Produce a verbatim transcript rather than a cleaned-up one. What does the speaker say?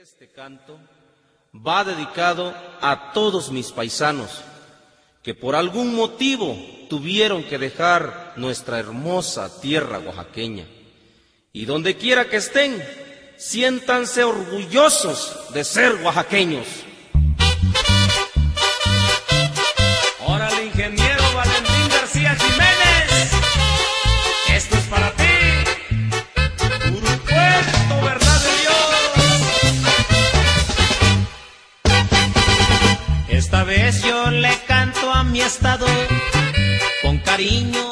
Este canto va dedicado a todos mis paisanos que por algún motivo tuvieron que dejar nuestra hermosa tierra oaxaqueña. Y donde quiera que estén, siéntanse orgullosos de ser oaxaqueños. Órale, ingeniero Valentín García Jiménez, esto es para ti. Urupuerto, verdad de Dios. Esta vez yo le canto a mi estado con cariño